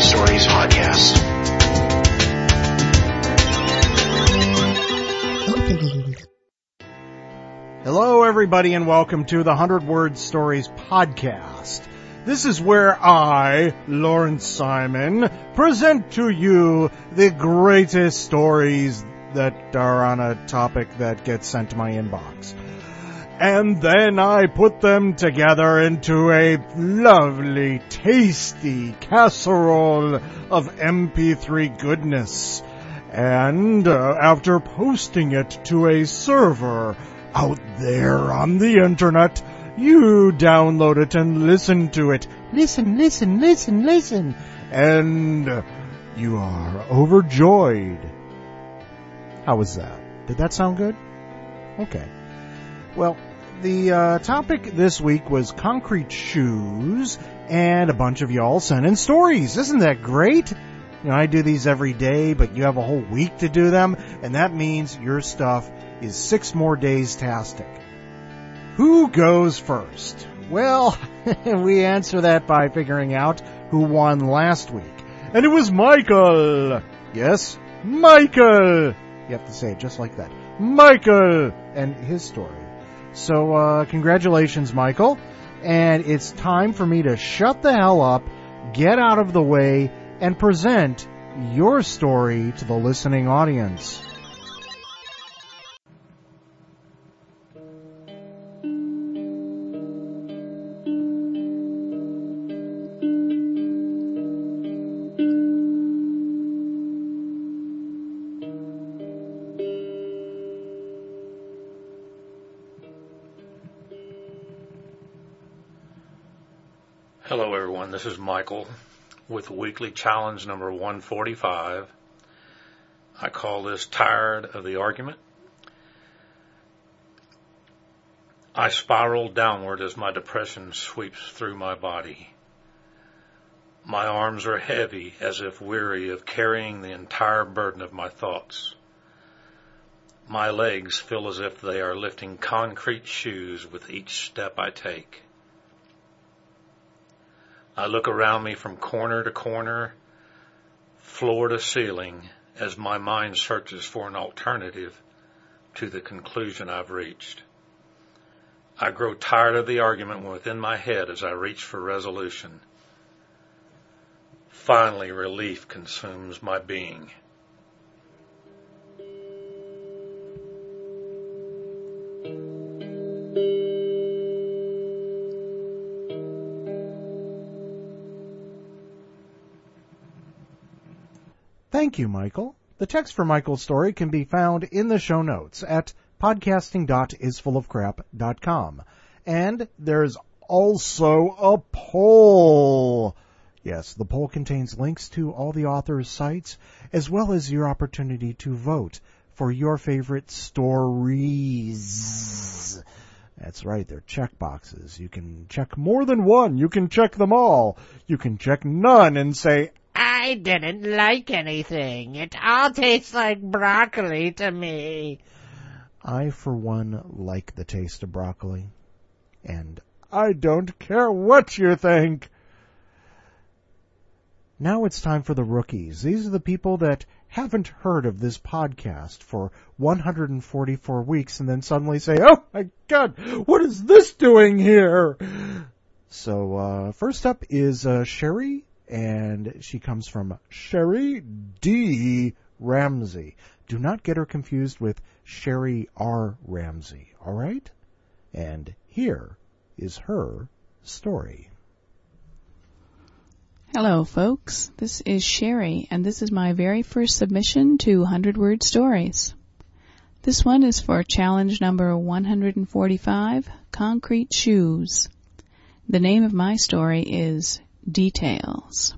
Stories podcast. Hello, everybody, and welcome to the 100 Word Stories podcast. This is where I, Lawrence Simon, present to you the greatest stories that are on a topic that gets sent to my inbox. And then I put them together into a lovely, tasty casserole of MP3 goodness. And after posting it to a server out there on the internet, you download it and listen to it. Listen. And you are overjoyed. How was that? Did that sound good? Okay. Well, the topic this week was concrete shoes, and a bunch of y'all sent in stories. Isn't that great? You know, I do these every day, but you have a whole week to do them, and that means your stuff is 6 more days-tastic. Who goes first? Well, we answer that by figuring out who won last week. And it was Michael! Yes, Michael! You have to say it just like that. Michael! And his story. So, congratulations, Michael. And it's time for me to shut the hell up, get out of the way, and present your story to the listening audience. Hello everyone, this is Michael with weekly challenge number 145. I call this Tired of the Argument. I spiral downward as my depression sweeps through my body. My arms are heavy as if weary of carrying the entire burden of my thoughts. My legs feel as if they are lifting concrete shoes with each step I take. I look around me from corner to corner, floor to ceiling, as my mind searches for an alternative to the conclusion I've reached. I grow tired of the argument within my head as I reach for resolution. Finally, relief consumes my being. Thank you, Michael. The text for Michael's story can be found in the show notes at podcasting.isfullofcrap.com. And there's also a poll. Yes, the poll contains links to all the authors' sites, as well as your opportunity to vote for your favorite stories. That's right, they're check boxes. You can check more than one. You can check them all. You can check none and say, I didn't like anything. It all tastes like broccoli to me. I, for one, like the taste of broccoli. And I don't care what you think. Now it's time for the rookies. These are the people that haven't heard of this podcast for 144 weeks and then suddenly say, oh my God, what is this doing here? So, first up is Sherry. And she comes from Sherry D. Ramsey. Do not get her confused with Sherry R. Ramsey, all right? And here is her story. Hello, folks. This is Sherry, and this is my very first submission to 100 Word Stories. This one is for challenge number 145, Concrete Shoes. The name of my story is Details.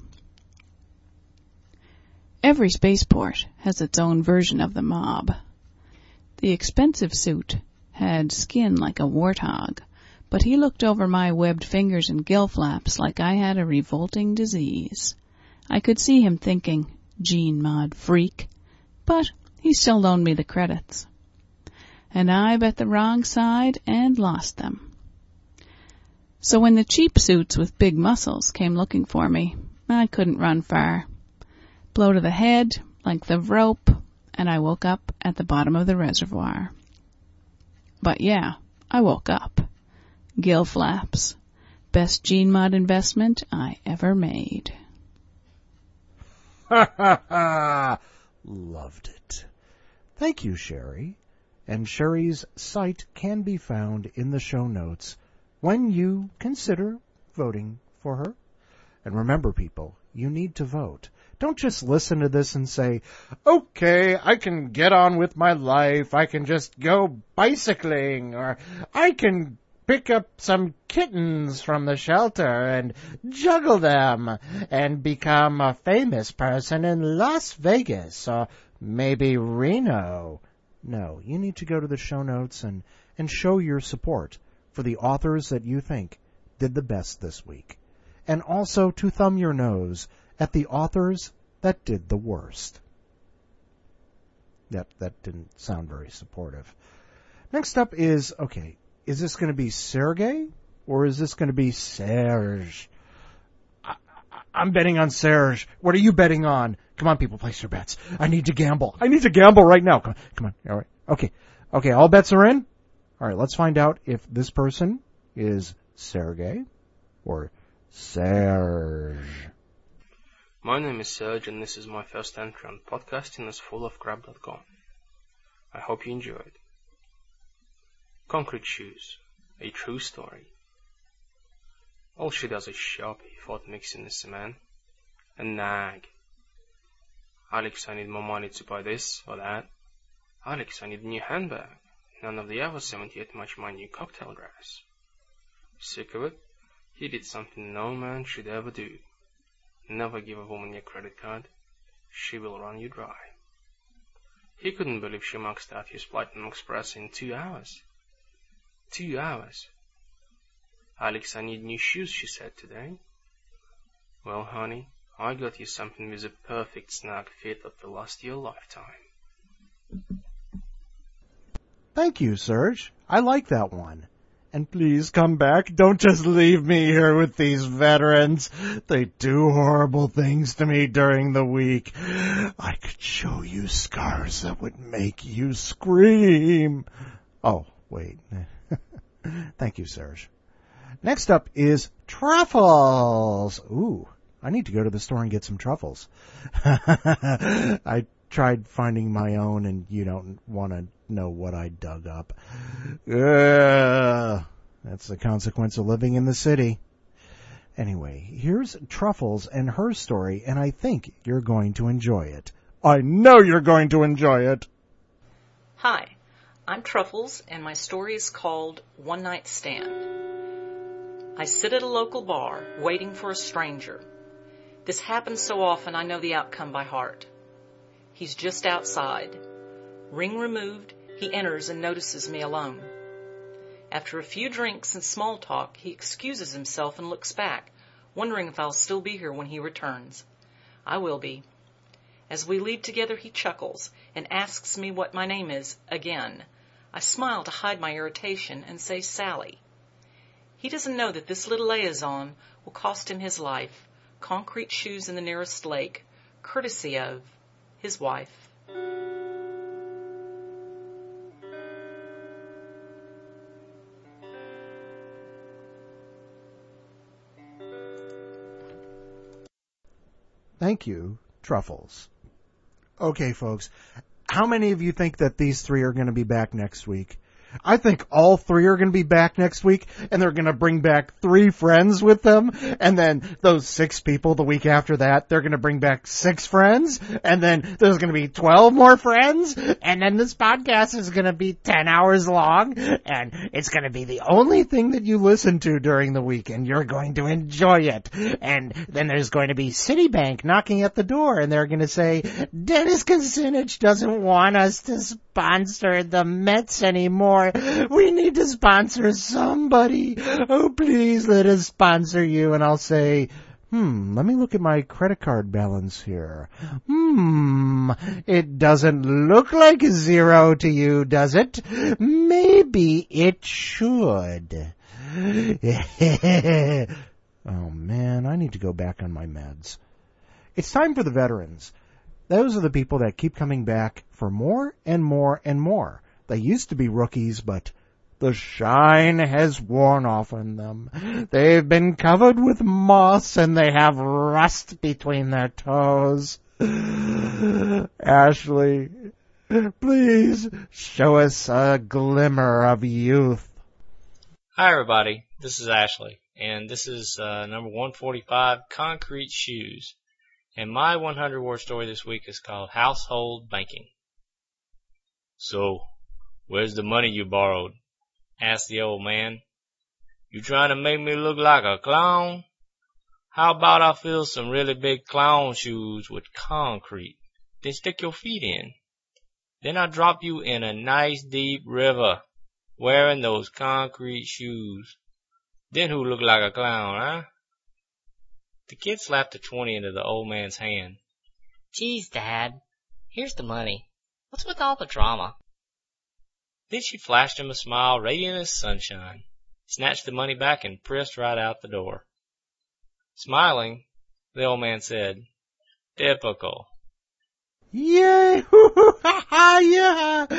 Every spaceport has its own version of the mob. The expensive suit had skin like a warthog, but he looked over my webbed fingers and gill flaps like I had a revolting disease. I could see him thinking, Gene Mod freak, but he still loaned me the credits. And I bet the wrong side and lost them. So when the cheap suits with big muscles came looking for me, I couldn't run far. Blow to the head, length of rope, and I woke up at the bottom of the reservoir. But yeah, I woke up. Gill flaps. Best Gene Mod investment I ever made. Ha ha ha! Loved it. Thank you, Sherry. And Sherry's site can be found in the show notes when you consider voting for her. And remember, people, you need to vote. Don't just listen to this and say, okay, I can get on with my life. I can just go bicycling, or I can pick up some kittens from the shelter and juggle them and become a famous person in Las Vegas or maybe Reno. No, you need to go to the show notes and show your support for the authors that you think did the best this week. And also to thumb your nose at the authors that did the worst. That didn't sound very supportive. Next up is, okay, is this going to be Sergey or is this going to be Serge? I'm betting on Serge. What are you betting on? Come on, people, place your bets. I need to gamble. I need to gamble right now. Come on. All right. Okay, all bets are in? All right, let's find out if this person is Sergey or Serge. My name is Serge, and this is my first entry on podcasting as fullofcrap.com. I hope you enjoy it. Concrete shoes, a true story. All she does is shop, he thought, mixing the cement, and nag. Alex, I need more money to buy this or that. Alex, I need a new handbag. None of the others haven't yet matched my new cocktail dress. Sick of it? He did something no man should ever do. Never give a woman your credit card. She will run you dry. He couldn't believe she maxed out his Platinum Express in 2 hours. 2 hours. Alex, I need new shoes, she said today. Well, honey, I got you something with a perfect snug fit that will last you a lifetime. Thank you, Serge. I like that one. And please come back. Don't just leave me here with these veterans. They do horrible things to me during the week. I could show you scars that would make you scream. Oh, wait. Thank you, Serge. Next up is truffles. Ooh, I need to go to the store and get some truffles. I tried finding my own, and you don't want to know what I dug up. That's the consequence of living in the city. Anyway, here's Truffles and her story, and I think you're going to enjoy it. I know you're going to enjoy it. Hi, I'm Truffles, and my story is called One Night Stand. I sit at a local bar, waiting for a stranger. This happens so often I know the outcome by heart. He's just outside. Ring removed, he enters and notices me alone. After a few drinks and small talk, he excuses himself and looks back, wondering if I'll still be here when he returns. I will be. As we leave together, he chuckles and asks me what my name is again. I smile to hide my irritation and say Sally. He doesn't know that this little liaison will cost him his life, concrete shoes in the nearest lake, courtesy of his wife. Thank you, Truffles. Okay, folks, how many of you think that these three are going to be back next week? I think all three are going to be back next week, and they're going to bring back 3 friends with them, and then those 6 people the week after that, they're going to bring back 6 friends, and then there's going to be 12 more friends, and then this podcast is going to be 10 hours long, and it's going to be the only thing that you listen to during the week, and you're going to enjoy it. And then there's going to be Citibank knocking at the door, and they're going to say, Dennis Kucinich doesn't want us to sponsor the Mets anymore. We need to sponsor somebody. Oh, please let us sponsor you. And I'll say, let me look at my credit card balance here. It doesn't look like 0 to you, does it? Maybe it should. Oh, man, I need to go back on my meds. It's time for the veterans. Those are the people that keep coming back for more and more and more. They used to be rookies, but the shine has worn off on them. They've been covered with moss and they have rust between their toes. Ashley, please show us a glimmer of youth. Hi everybody, this is Ashley, and this is number 145, Concrete Shoes. And my 100-word story this week is called Household Banking. So, where's the money you borrowed? Asked the old man. You trying to make me look like a clown? How about I fill some really big clown shoes with concrete, then stick your feet in. Then I drop you in a nice deep river, wearing those concrete shoes. Then who look like a clown, huh? The kid slapped a 20 into the old man's hand. Geez, Dad, here's the money. What's with all the drama? Then she flashed him a smile radiant as sunshine, snatched the money back, and pressed right out the door. Smiling, the old man said, Typical. Yay! Yeah!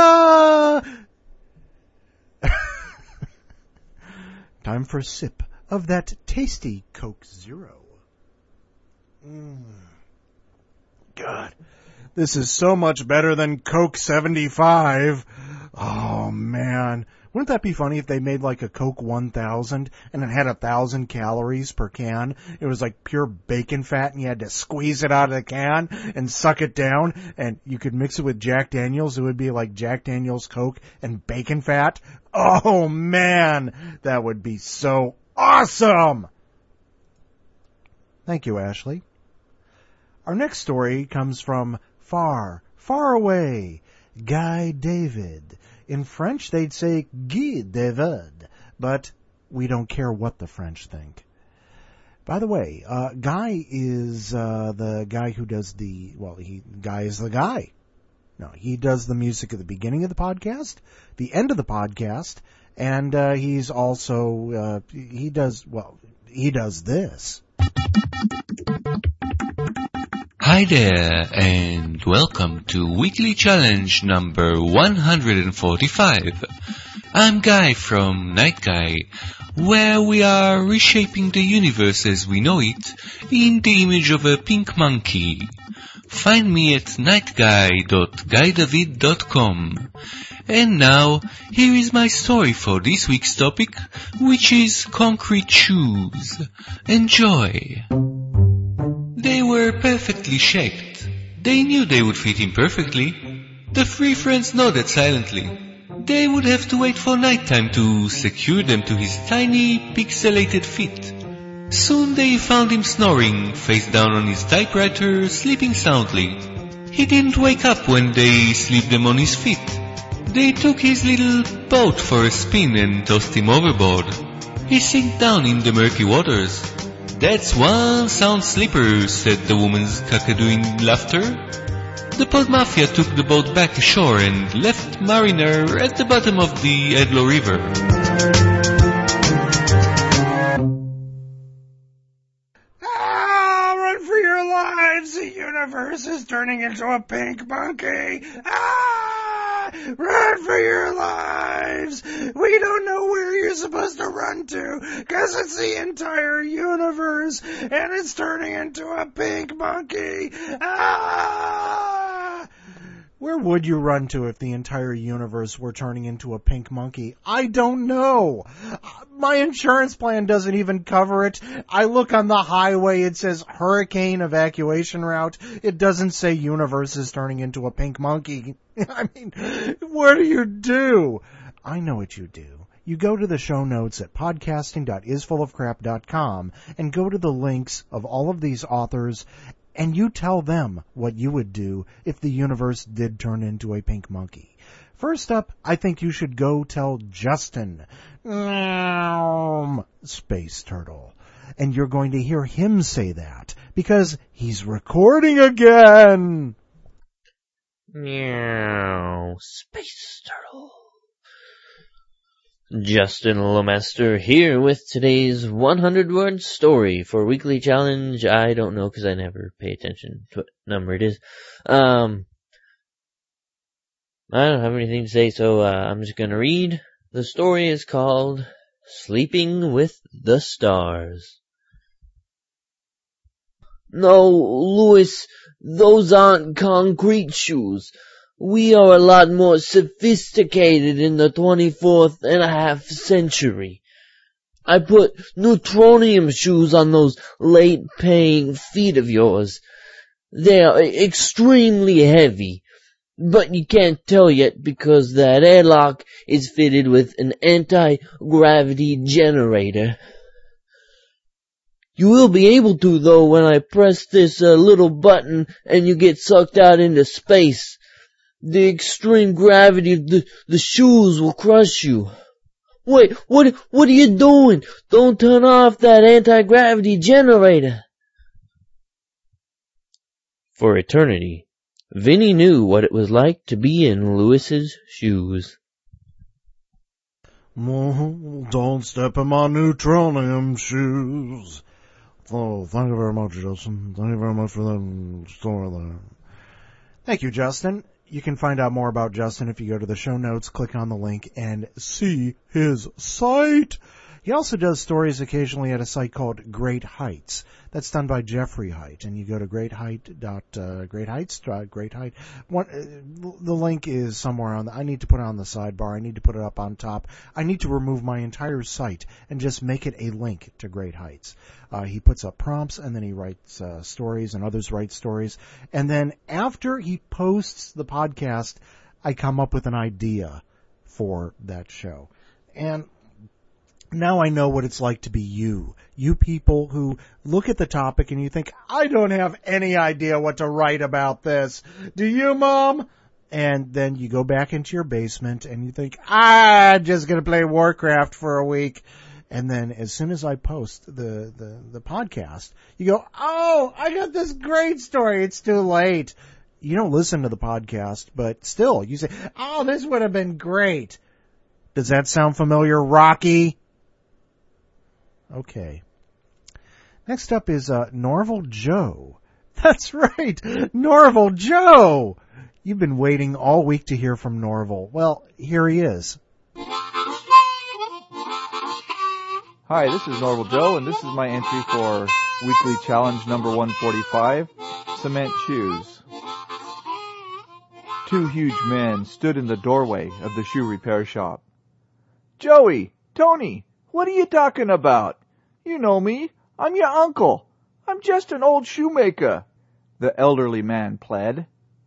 Time for a sip of that tasty Coke Zero. God, this is so much better than Coke 75. Oh, man. Wouldn't that be funny if they made like a Coke 1000 and it had 1,000 calories per can? It was like pure bacon fat and you had to squeeze it out of the can and suck it down, and you could mix it with Jack Daniels. It would be like Jack Daniels Coke and bacon fat. Oh, man. That would be so awesome. Thank you, Ashley. Our next story comes from far, far away. Guy David. In French, they'd say Guy David, but we don't care what the French think. By the way, Guy is the guy who does Guy is the guy. No, he does the music at the beginning of the podcast, the end of the podcast, and he's also, he does this. Hi there, and welcome to Weekly Challenge number 145. I'm Guy from Night Guy, where we are reshaping the universe as we know it in the image of a pink monkey. Find me at nightguy.guydavid.com. And now, here is my story for this week's topic, which is concrete shoes. Enjoy! They were perfectly shaped. They knew they would fit him perfectly. The three friends nodded silently. They would have to wait for nighttime to secure them to his tiny, pixelated feet. Soon they found him snoring, face down on his typewriter, sleeping soundly. He didn't wake up when they slipped them on his feet. They took his little boat for a spin and tossed him overboard. He sank down in the murky waters. That's one sound sleeper, said the woman's cockadooing laughter. The Pod Mafia took the boat back ashore and left Mariner at the bottom of the Edlo River. Ah, run for your lives! The universe is turning into a pink monkey! Ah! Run for your lives! We don't know where you're supposed to run to, cause it's the entire universe, and it's turning into a pink monkey! Ah! Where would you run to if the entire universe were turning into a pink monkey? I don't know. My insurance plan doesn't even cover it. I look on the highway, it says hurricane evacuation route. It doesn't say universe is turning into a pink monkey. I mean, what do you do? I know what you do. You go to the show notes at podcasting.isfullofcrap.com and go to the links of all of these authors, and you tell them what you would do if the universe did turn into a pink monkey. First up, I think you should go tell Justin, Space Turtle. And you're going to hear him say that, because he's recording again. Meow, Space Turtle. Justin Lomester here with today's 100-word story for weekly challenge. I don't know because I never pay attention to what number it is. I don't have anything to say, so I'm just gonna read. The story is called Sleeping with the Stars. No, Louis, those aren't concrete shoes. We are a lot more sophisticated in the 24th and a half century. I put neutronium shoes on those late-paying feet of yours. They are extremely heavy, but you can't tell yet because that airlock is fitted with an anti-gravity generator. You will be able to, though, when I press this little button and you get sucked out into space. The extreme gravity of the shoes will crush you. Wait, what are you doing? Don't turn off that anti-gravity generator. For eternity, Vinny knew what it was like to be in Louis's shoes. Don't step in my neutronium shoes. Oh, thank you very much, Justin. Thank you very much for that story there. Thank you, Justin. You can find out more about Justin if you go to the show notes, click on the link, and see his site. He also does stories occasionally at a site called Great Heights. That's done by Jeffrey Height, and you go to Great Height. The link is somewhere on I need to put it on the sidebar. I need to put it up on top. I need to remove my entire site and just make it a link to Great Heights. He puts up prompts, and then he writes stories, and others write stories. And then after he posts the podcast, I come up with an idea for that show. And now I know what it's like to be you people who look at the topic and you think, I don't have any idea what to write about this. Do you, Mom? And then you go back into your basement and you think, I'm just going to play Warcraft for a week. And then as soon as I post the podcast, you go, oh, I got this great story. It's too late. You don't listen to the podcast, but still, you say, oh, this would have been great. Does that sound familiar, Rocky? Okay. Next up is Norval Joe. That's right, Norval Joe. You've been waiting all week to hear from Norval. Well, here he is. Hi, this is Norval Joe, and this is my entry for weekly challenge number 145, Cement Shoes. Two huge men stood in the doorway of the shoe repair shop. Joey, Tony, what are you talking about? You know me. I'm your uncle. I'm just an old shoemaker, the elderly man pled.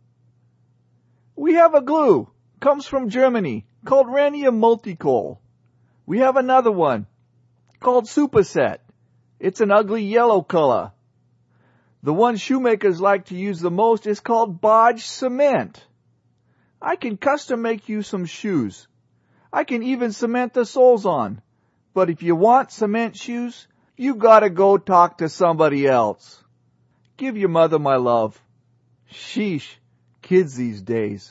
We have a glue. Comes from Germany, called Rhenium Multicoal. We have another one, called Superset. It's an ugly yellow color. The one shoemakers like to use the most is called Bodge Cement. I can custom make you some shoes. I can even cement the soles on. But if you want cement shoes, you gotta go talk to somebody else. Give your mother my love. Sheesh, kids these days.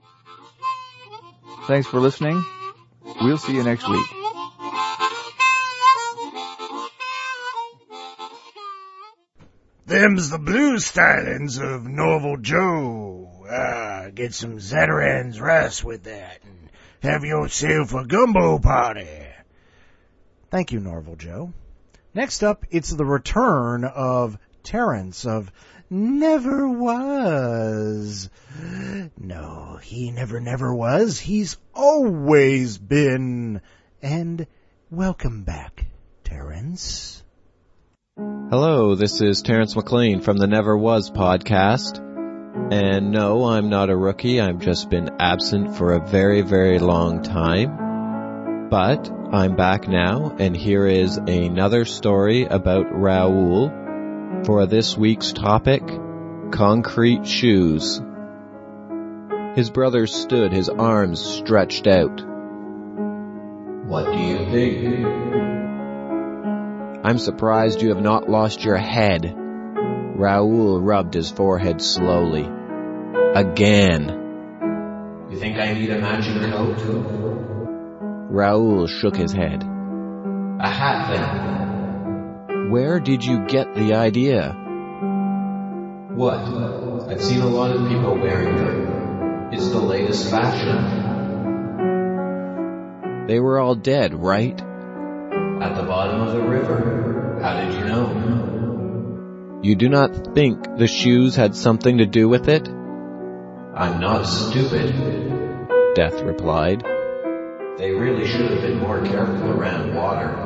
Thanks for listening. We'll see you next week. Them's the blues stylings of Norval Joe. Get some Zatarain's rice with that and have yourself a gumbo party. Thank you, Norval Joe. Next up, it's the return of Terrence of Never Was. No, he never was. He's always been. And welcome back, Terrence. Hello, this is Terrence McLean from the Never Was podcast. And no, I'm not a rookie. I've just been absent for a very, very long time. But I'm back now, and here is another story about Raoul for this week's topic, concrete shoes. His brother stood, his arms stretched out. What do you think? I'm surprised you have not lost your head. Raoul rubbed his forehead slowly. Again. You think I need a magic coat? Raoul shook his head. A hat then. Where did you get the idea? What? I've seen a lot of people wearing them. It's the latest fashion. They were all dead, right? At the bottom of the river. How did you know? You do not think the shoes had something to do with it? I'm not stupid, Death replied. They really should have been more careful around water.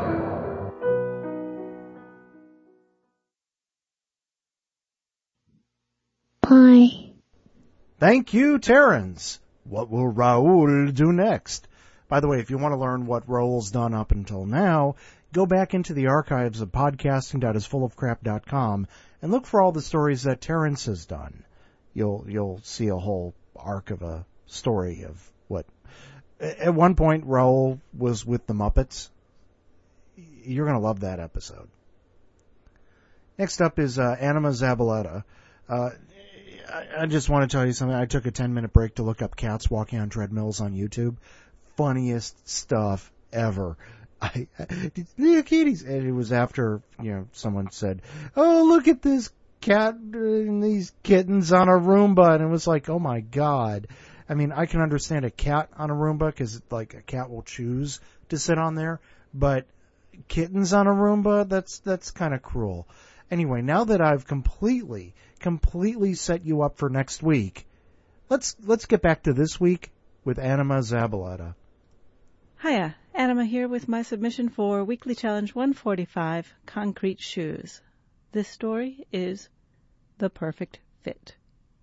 Bye. Thank you, Terrence. What will Raoul do next? By the way, if you want to learn what Raoul's done up until now, go back into the archives of podcasting.isfullofcrap.com and look for all the stories that Terrence has done. You'll see a whole arc of a story of what... At one point, Raoul was with the Muppets. You're going to love that episode. Next up is Anima Zabaleta. I just want to tell you something. I took a 10-minute break to look up cats walking on treadmills on YouTube. Funniest stuff ever. Look, kitties. And it was after, someone said, oh, look at this cat and these kittens on a Roomba. And it was like, oh my God. I mean, I can understand a cat on a Roomba because, a cat will choose to sit on there. But kittens on a Roomba, that's kind of cruel. Anyway, now that I've completely set you up for next week, let's get back to this week with Anima Zabaleta. Hiya, Anima here with my submission for Weekly Challenge 145, Concrete Shoes. This story is The Perfect Fit.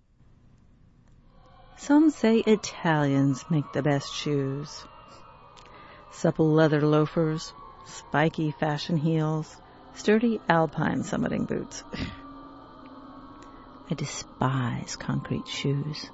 Some say Italians make the best shoes. Supple leather loafers, spiky fashion heels, sturdy alpine summiting boots. I despise concrete shoes.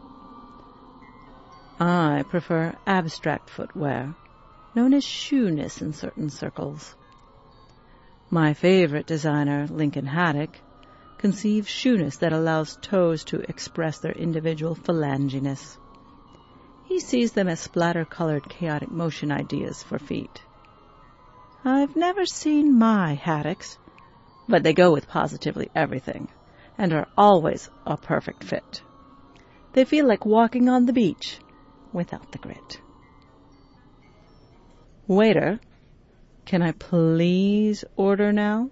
I prefer abstract footwear, known as shoeness in certain circles. My favorite designer, Lincoln Haddock, conceives shoeness that allows toes to express their individual phalanginess. He sees them as splatter-colored chaotic motion ideas for feet. I've never seen my Haddocks, but they go with positively everything and are always a perfect fit. They feel like walking on the beach without the grit. Waiter, can I please order now?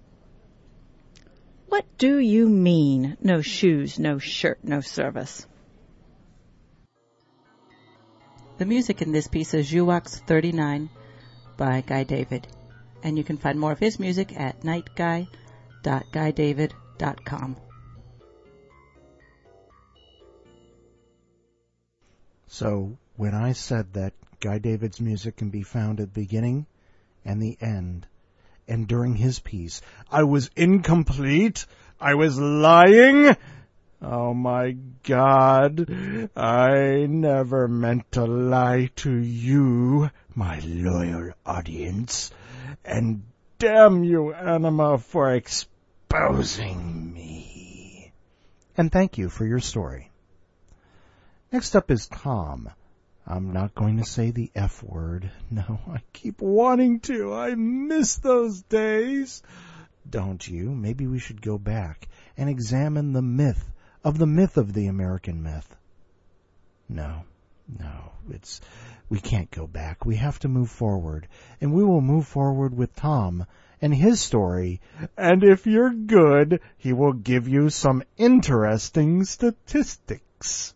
What do you mean, no shoes, no shirt, no service? The music in this piece is Juwax 39 by Guy David, and you can find more of his music at nightguy.guydavid.com. So, when I said that Guy David's music can be found at the beginning and the end, and during his piece, I was incomplete, I was lying. Oh my God, I never meant to lie to you, my loyal audience, and damn you, Anima, for exposing me. And thank you for your story. Next up is Tom. I'm not going to say the F word. No, I keep wanting to. I miss those days. Don't you? Maybe we should go back and examine the myth of the American myth. No, we can't go back. We have to move forward. And we will move forward with Tom and his story. And if you're good, he will give you some interesting statistics.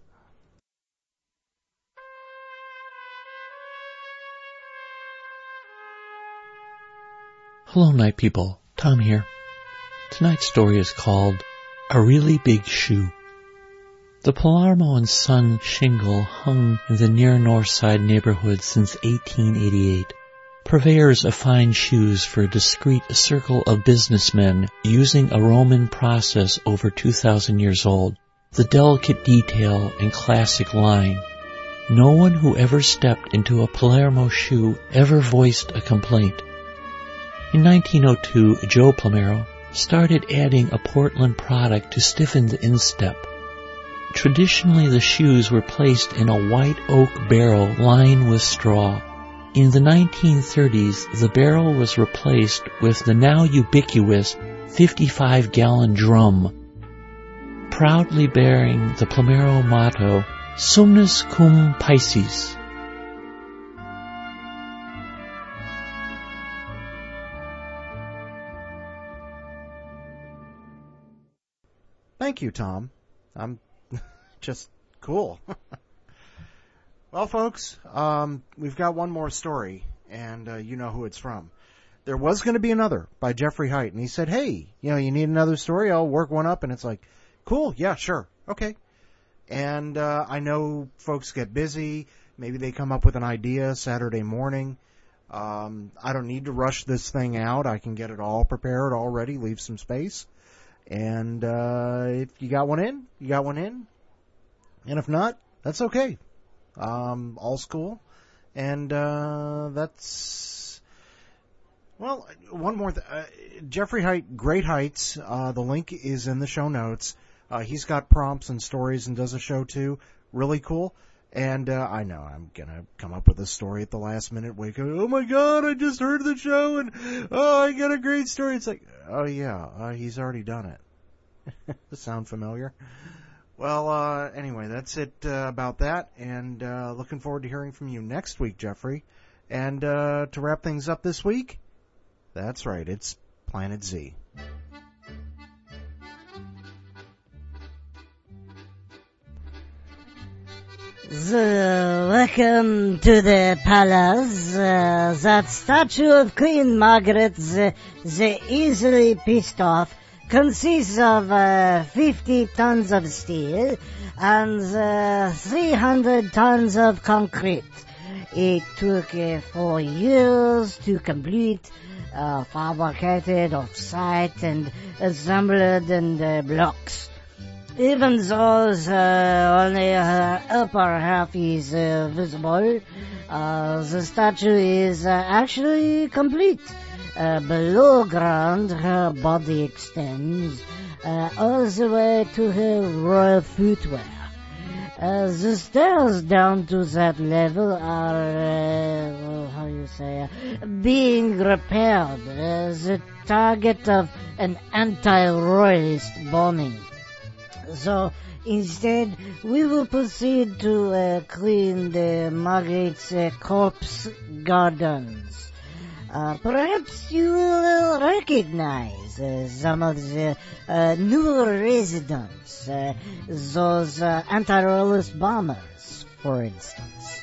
Hello, night people. Tom here. Tonight's story is called A Really Big Shoe. The Palermo and Son shingle hung in the near North Side neighborhood since 1888. Purveyors of fine shoes for a discreet circle of businessmen using a Roman process over 2,000 years old. The delicate detail and classic line. No one who ever stepped into a Palermo shoe ever voiced a complaint. In 1902, Joe Palermo started adding a Portland product to stiffen the instep. Traditionally, the shoes were placed in a white oak barrel lined with straw. In the 1930s, the barrel was replaced with the now ubiquitous 55-gallon drum, proudly bearing the Plomero motto, Somnis cum Pisces. Thank you, Tom. I'm just cool. Well, folks, we've got one more story, and you know who it's from. There was going to be another by Jeffrey Height, and he said, hey, you need another story? I'll work one up. And it's like, cool, yeah, sure, okay. And I know folks get busy. Maybe they come up with an idea Saturday morning. I don't need to rush this thing out. I can get it all prepared already, leave some space. And if you got one in, you got one in. And if not, that's okay. All's cool. And that's... Well, one more Jeffrey Height, Great Heights. The link is in the show notes. He's got prompts and stories and does a show too. Really cool. And I know I'm going to come up with a story at the last minute. Wake up, oh my God, I just heard the show and I got a great story. It's like, oh yeah, he's already done it. Sound familiar? Well, anyway, that's it about that. And looking forward to hearing from you next week, Jeffrey. And to wrap things up this week, that's right, it's Planet Z. Welcome to the palace. That statue of Queen Margaret, the easily pissed off, consists of 50 tons of steel and 300 tons of concrete. It took 4 years to complete, fabricated off-site and assembled in blocks. Even though only her upper half is visible, the statue is actually complete. Below ground, her body extends all the way to her royal footwear. The stairs down to that level are, being repaired as the target of an anti-royalist bombing. So, instead, we will proceed to clean the Margaret's corpse gardens. Perhaps you will recognize some of the newer residents, those anti-royalist bombers, for instance.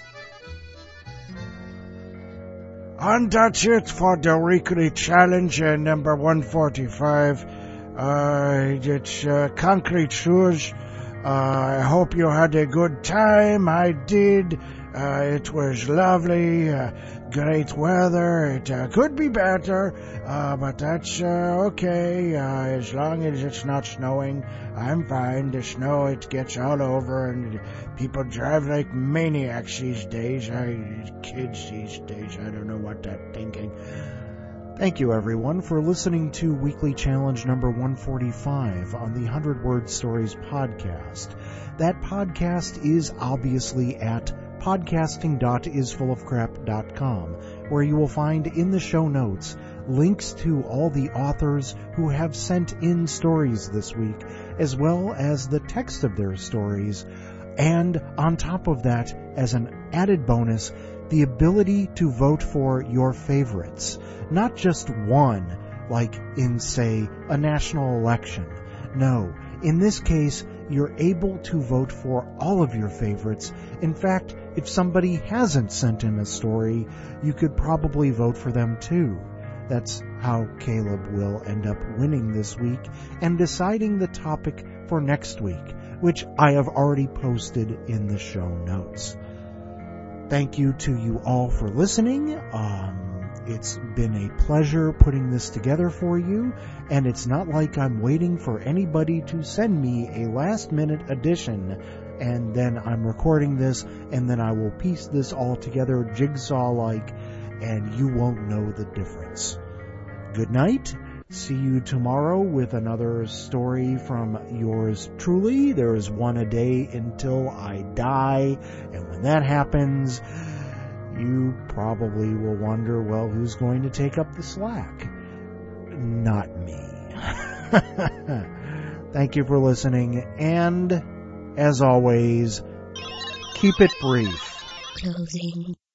And that's it for the weekly challenge number 145. It's Concrete Shoes. I hope you had a good time. I did. It was lovely. Great weather. It could be better, but that's okay. As long as it's not snowing, I'm fine. The snow, it gets all over, and people drive like maniacs these days. Kids these days, I don't know what they're thinking. Thank you, everyone, for listening to Weekly Challenge number 145 on the 100 Word Stories podcast. That podcast is obviously at podcasting.isfullofcrap.com, where you will find in the show notes links to all the authors who have sent in stories this week, as well as the text of their stories, and on top of that, as an added bonus, the ability to vote for your favorites. Not just one, like in, say, a national election. No, in this case, you're able to vote for all of your favorites. In fact, if somebody hasn't sent in a story, you could probably vote for them too. That's how Caleb will end up winning this week and deciding the topic for next week, which I have already posted in the show notes. Thank you to you all for listening. It's been a pleasure putting this together for you, and it's not like I'm waiting for anybody to send me a last-minute addition, and then I'm recording this, and then I will piece this all together jigsaw-like, and you won't know the difference. Good night. See you tomorrow with another story from yours truly. There is one a day until I die, and when that happens, You probably will wonder, well, who's going to take up the slack? Not me. Thank you for listening, and as always, keep it brief. Closing